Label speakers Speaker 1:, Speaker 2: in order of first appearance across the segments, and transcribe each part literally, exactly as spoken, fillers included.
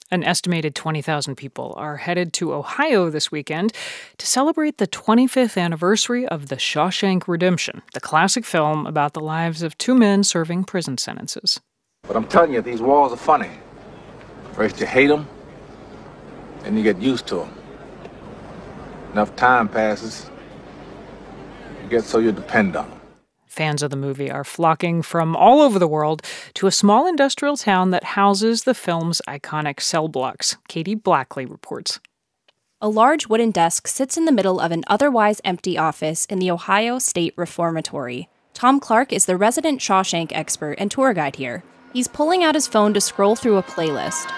Speaker 1: An estimated twenty thousand people are headed to Ohio this weekend to celebrate the twenty-fifth anniversary of The Shawshank Redemption, the classic film about the lives of two men serving prison sentences.
Speaker 2: But I'm telling you, these walls are funny. First you hate them, then you get used to them. Enough time passes, you get so you depend on them.
Speaker 1: Fans of the movie are flocking from all over the world to a small industrial town that houses the film's iconic cell blocks. Katie Blackley reports.
Speaker 3: A large wooden desk sits in the middle of an otherwise empty office in the Ohio State Reformatory. Tom Clark is the resident Shawshank expert and tour guide here. He's pulling out his phone to scroll through a playlist.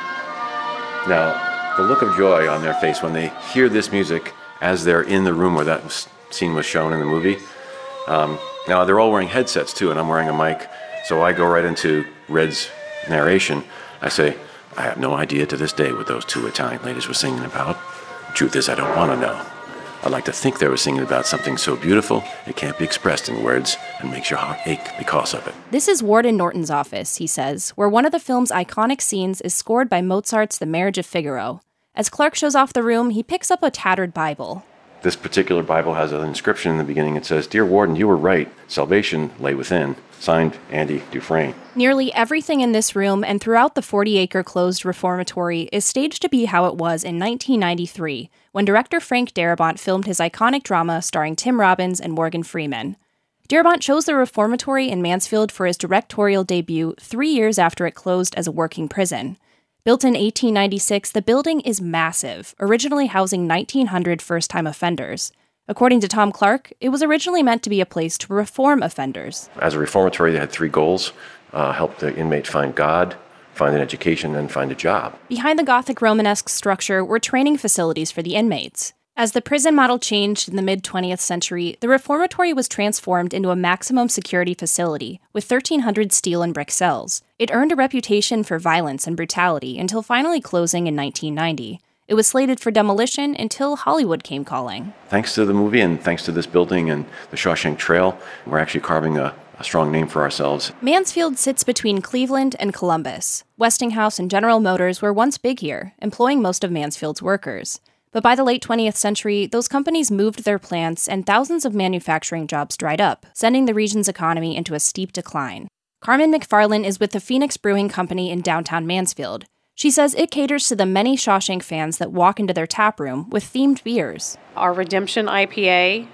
Speaker 4: Now, the look of joy on their face when they hear this music as they're in the room where that scene was shown in the movie. Um, now, they're all wearing headsets, too, and I'm wearing a mic, so I go right into Red's narration. I say, I have no idea to this day what those two Italian ladies were singing about. The truth is, I don't want to know. I'd like to think they were singing about something so beautiful it can't be expressed in words and makes your heart ache because of it.
Speaker 3: This is Warden Norton's office, he says, where one of the film's iconic scenes is scored by Mozart's The Marriage of Figaro. As Clark shows off the room, he picks up a tattered Bible.
Speaker 4: This particular Bible has an inscription in the beginning. It says, "Dear Warden, you were right. Salvation lay within." Signed, Andy Dufresne.
Speaker 3: Nearly everything in this room and throughout the forty-acre closed reformatory is staged to be how it was in nineteen ninety-three, when director Frank Darabont filmed his iconic drama starring Tim Robbins and Morgan Freeman. Darabont chose the reformatory in Mansfield for his directorial debut three years after it closed as a working prison. Built in eighteen ninety-six, the building is massive, originally housing nineteen hundred first-time offenders. According to Tom Clark, it was originally meant to be a place to reform offenders.
Speaker 4: As a reformatory, they had three goals: uh, help the inmate find God, find an education, and find a job.
Speaker 3: Behind the Gothic Romanesque structure were training facilities for the inmates. As the prison model changed in the mid-twentieth century, the reformatory was transformed into a maximum security facility with thirteen hundred steel and brick cells. It earned a reputation for violence and brutality until finally closing in nineteen ninety. It was slated for demolition until Hollywood came calling.
Speaker 4: Thanks to the movie and thanks to this building and the Shawshank Trail, we're actually carving a, a strong name for ourselves.
Speaker 3: Mansfield sits between Cleveland and Columbus. Westinghouse and General Motors were once big here, employing most of Mansfield's workers. But by the late twentieth century, those companies moved their plants and thousands of manufacturing jobs dried up, sending the region's economy into a steep decline. Carmen McFarlane is with the Phoenix Brewing Company in downtown Mansfield. She says it caters to the many Shawshank fans that walk into their tap room with themed beers.
Speaker 5: Our Redemption I P A,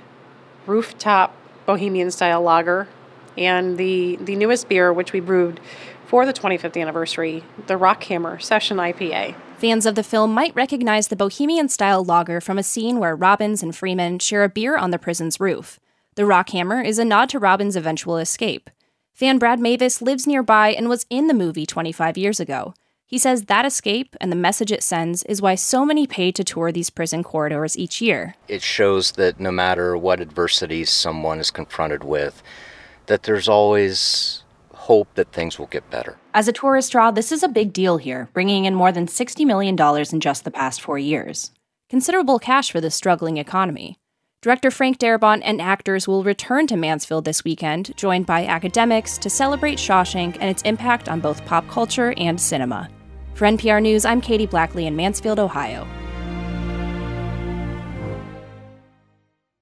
Speaker 5: rooftop Bohemian-style lager, and the, the newest beer, which we brewed for the twenty-fifth anniversary, the Rockhammer Session I P A.
Speaker 3: Fans of the film might recognize the Bohemian-style lager from a scene where Robbins and Freeman share a beer on the prison's roof. The Rockhammer is a nod to Robbins' eventual escape. Fan Brad Mavis lives nearby and was in the movie twenty-five years ago. He says that escape and the message it sends is why so many pay to tour these prison corridors each year.
Speaker 6: It shows that no matter what adversities someone is confronted with, that there's always hope that things will get better.
Speaker 3: As a tourist draw, this is a big deal here, bringing in more than sixty million dollars in just the past four years. Considerable cash for this struggling economy. Director Frank Darabont and actors will return to Mansfield this weekend, joined by academics, to celebrate Shawshank and its impact on both pop culture and cinema. For N P R News, I'm Katie Blackley in Mansfield, Ohio.